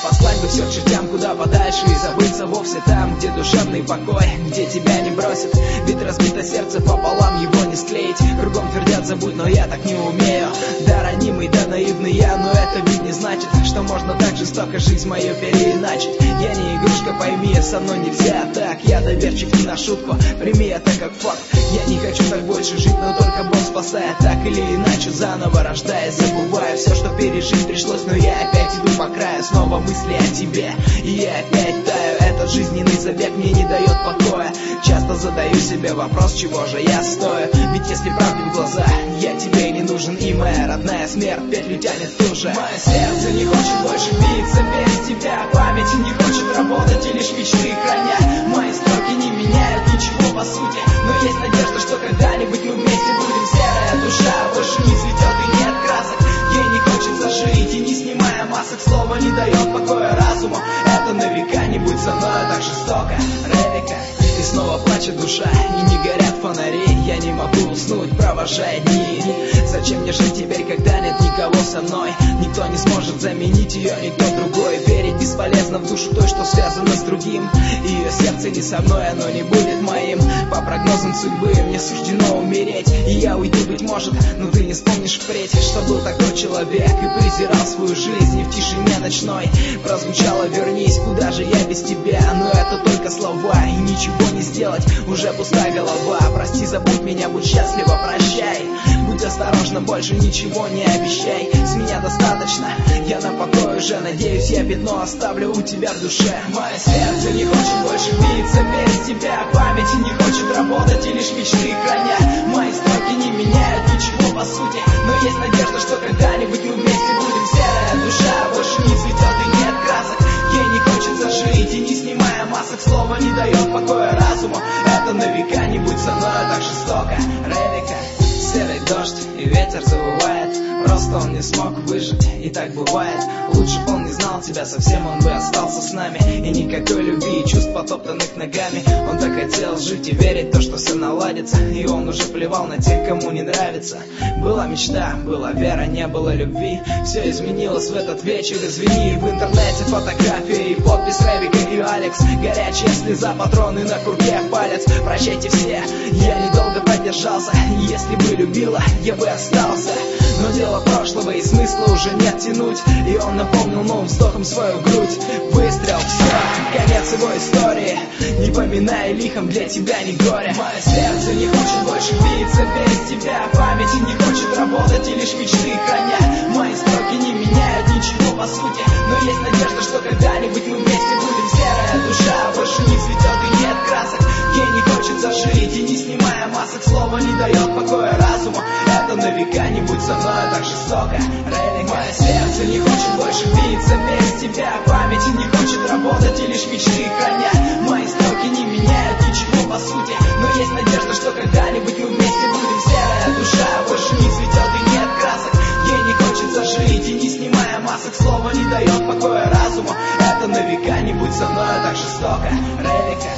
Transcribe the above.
послать бы все к чертям куда подальше и забыться вовсе там, где душевный покой, где тебя не бросит. Ведь разбито сердце пополам, его не склеить. Кругом твердят забудь, но я так не умею. Да ранимый, да наивный я, но это ведь не значит, что можно так жестоко жизнь мою переиначить. Я не игрушка, пойми, со мной нельзя так. Я доверчив не на шутку, прими это как факт. Я не хочу так больше жить, но только Бог спасает. Так или иначе, заново рождаясь, забываю все, что пережить пришлось. Но я опять иду по краю, снова мысли о тебе, и я опять таю. Этот жизненный забег мне не дает покоя. Часто задаю себе вопрос, чего же я стою. Ведь если правде в глаза, я тебе не нужен. И моя родная смерть петлю тянет ту же. Мое сердце не хочет больше биться без тебя. Память не хочет работать и лишь мечты храня. Мои строки не меняют ничего по сути, но есть надежда, что когда-нибудь мы вместе будем. Серая душа больше не цветет и нет красок. Ей не хочется жить и не снимая масок. Слово не дает покоя разуму. Это на века не будь со мной так жестоко. Ревика. И снова плачет душа, и не горят фонари. Я не могу уснуть, провожая дни. Зачем мне жить теперь, когда нет никого со мной? Никто не сможет заменить ее, никто другой. Верить бесполезно в душу той, что связано с другим. Ее сердце не со мной, оно не будет моим. По прогнозам судьбы мне суждено умереть. И я уйду, быть может, но ты не вспомнишь впредь, что был такой человек и презирал свою жизнь. И в тишине ночной прозвучало: вернись, куда же я без тебя? Но это только слова, и ничего не сделать, уже пустая голова. Прости, забудь меня, будь счастлива, прощай. Будь осторожна, больше ничего не обещай. С меня достаточно, я на покой уже. Надеюсь, я пятно оставлю у тебя в душе. Мое сердце не хочет больше биться без тебя. Память не хочет работать и лишь мечты храня. Мои строки не меняют ничего по сути, но есть надежда, что когда-нибудь мы вместе будем. Серая душа больше не цветет и нет красок. Ей не хочется жить и не снимая масок. Слово не дает покоя разуму. Это на века не будь со мной так жестоко. Ревика. Серый дождь и ветер завывает. Просто он не смог выжить, и так бывает. Лучше б он не знал тебя совсем, он бы остался с нами. И никакой любви и чувств, потоптанных ногами. Он так хотел жить и верить в то, что все наладится. И он уже плевал на тех, кому не нравится. Была мечта, была вера, не было любви. Все изменилось в этот вечер, извини. В интернете фотографии и подпись Ревика и Алекс. Горячая слеза, патроны на курке, палец. Прощайте все, я недолго продержался. Если бы любила, я бы остался. Но дело прошлого и смысла уже нет тянуть. И он наполнил новым вздохом свою грудь. Выстрел, все, конец его истории. Не поминай лихом, для тебя не горе. Мое сердце не хочет больше биться без тебя. Память не хочет работать и лишь мечты храня. Мои строки не меняют ничего по сути, но есть надежда, что когда-нибудь мы вместе будем. Серая душа больше не цветет и нет красок. Ей не хочется жить и не снимая масок. Слово не дает покоя разуму. Это на века не будь со мной так жестоко. Ревика. Мое сердце не хочет больше биться без тебя. Память не хочет работать и лишь мечты храня. Мои строки не меняют ничего по сути, но есть надежда, что когда-нибудь мы вместе будем. Серая душа больше не цветет и нет красок. Ей не хочется жить и не снимая масок. Слово не дает покоя разуму. Это на века не будь со мной так жестоко. Ревика.